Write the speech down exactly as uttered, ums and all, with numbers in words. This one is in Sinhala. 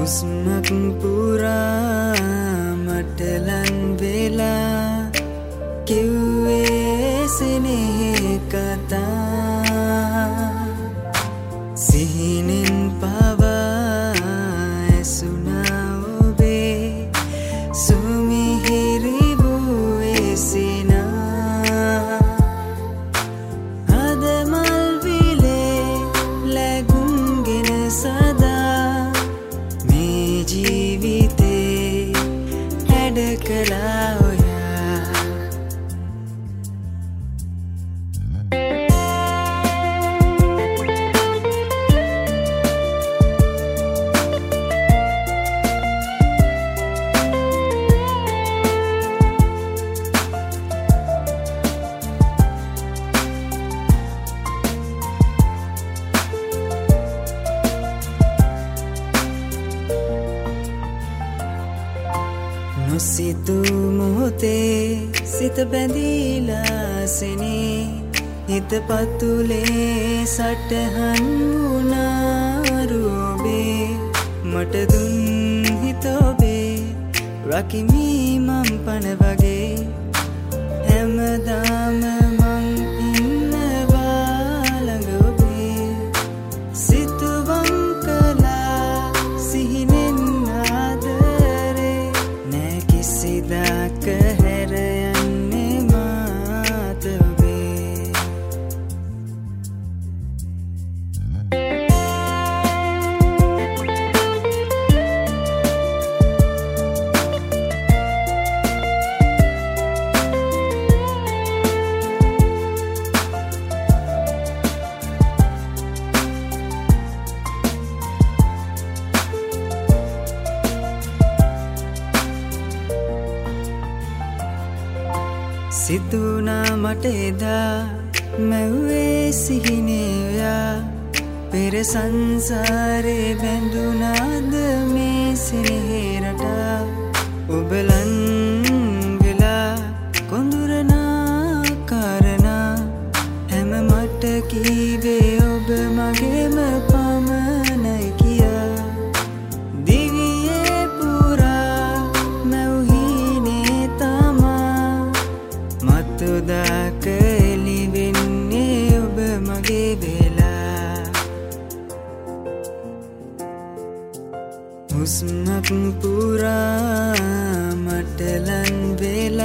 හුස්මක් පුරා මට ලං වෙලා කිව්වේ සෙනෙහි කතා සිහිනෙන් පවා ඇසුණා ඔබේ සුමිහිරි වූ ඒ සිනා අද මල් විලේ ලැබුම්ගෙන සදා මේ ජීවිතේ හැඩ කළා නොසිතු මොහොතේ සිත බැඳීලා සෙනේ හිත පතුලේ සටහන් වුණා රෝබේ මට දුන් හිත ඔබේ රකිමි මම් පන වගේ හැමදාම මං ඉන්නවා ළඟ ඔබේ සිතුවම් කළා සිහිනෙන් සිදාක හැර යන්නේ මාත ඔබේ සිතුනා මට එදා මැව්වේ සිහිනේ ඔයා පෙර සංසාරේ බැඳුනාද මේ සෙනෙහේ රටා ඔබ ලං වෙලා කොඳුරනා කාරණා හැම මට කීවේ ඔබ මගේම පමණයි කියා දිවියේ පුරා මැව්හිනේ තමා මතුදාක එලි වෙන්නේ ඔබ මගේ වෙලා හුස්මක් පුරා මට ලං වෙලා